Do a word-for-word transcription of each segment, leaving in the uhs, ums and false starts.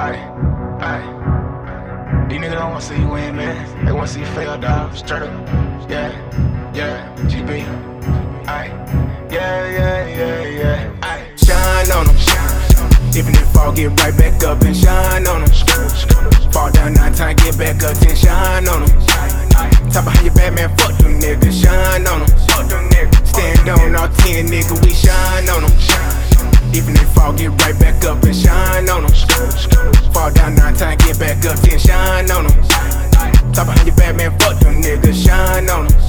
Aye, aye. These niggas don't wanna see you win, man. They wanna see you fail, dog. Straight up. Yeah, yeah. G B. Aye. Yeah, yeah, yeah, yeah. Aye. Shine on them. Even if fall, get right back up and shine on them. Fall down nine times, get back up, then shine on them. Talk about how you bad, man, fuck them niggas, shine on them. Stand on all ten, nigga, we shine on them. Even if fall, get right back up and shine on them. Fall down nine times, get back up, then shine on them. Talk about how you bad, man, fuck them niggas, shine on them.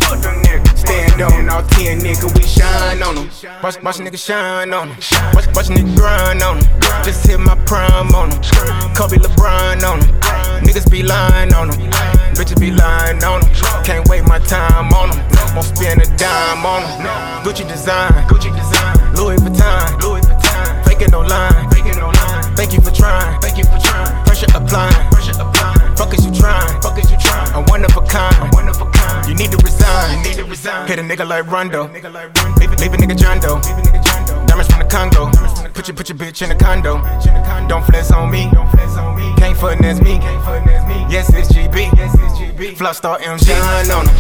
Stand on all ten, nigga, we shine on them. Watch, watch a nigga shine on them. Watch, watch a nigga grind on them. Just hit my prime on them. Kobe LeBron on them. Niggas be lying on them. Bitches be lying on them. Can't wait my time on them. Won't spend a dime on them. Gucci design, Gucci design. Louis Vuitton, Louis Vuitton. Faking no line, faking no line. Thank you for trying, thank you for trying. Pressure applying, pressure applying. Fuck is you trying, fuck is you trying. I'm one of a kind, one of a kind. You need to resign, you need to resign. Hit a nigga like Rondo, leave, leave a nigga John Doe. Diamonds from the Congo. Put your, put your bitch in the condo. Don't flex on me. Can't finesse me. Yes, it's G B. Flop star M G. Shine on them.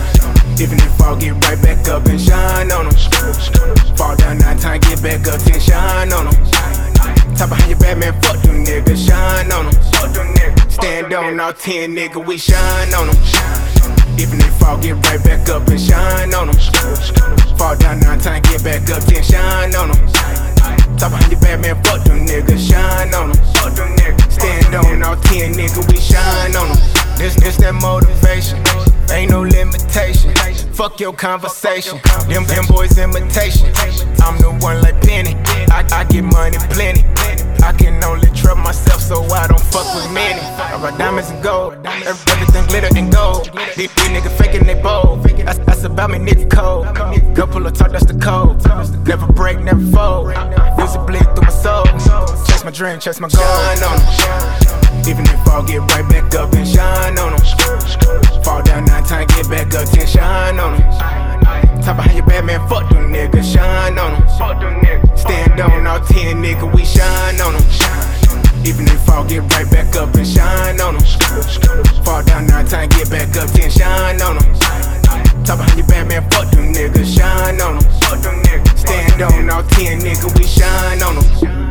Even if fall, get right back up and shine on them. Fall down nine times, get back up, then shine on them. Talk about how you bad, man, fuck them niggas, shine on them. Stand on all ten, nigga, we shine on them. Even if fall, get right back up and shine on them. Fall down nine times, get back up, then shine on them. Talk about how you bad, man, fuck them niggas, shine on them. Stand on all ten, nigga, we shine on them. This, this that motivation, ain't no limitation. Fuck your conversation, them, them boys imitation. I'm the one like Penny, I, I get money plenty. I can only trust myself, so I don't fuck with many. I rock diamonds and gold, everything glitter and gold. These, these niggas faking they bold, that's, that's about me, nigga cold. Go pull a talk, that's the code. Never break, never fold. Music bleed through my soul. Chase my dream, chase my goal. Shine on them. Even if fall, get right back up and shine on them. Fall down nine times, get back up, then shine on them. Talk about how you bad, man, fuck them niggas, shine on them. Stand on all ten, nigga, we shine on them. Even if fall, get right back up and shine on them. Fall down nine times, get back up, then shine on them. Talk about how you bad, man, fuck them niggas, shine on them. Stand on all ten, nigga, we shine on them.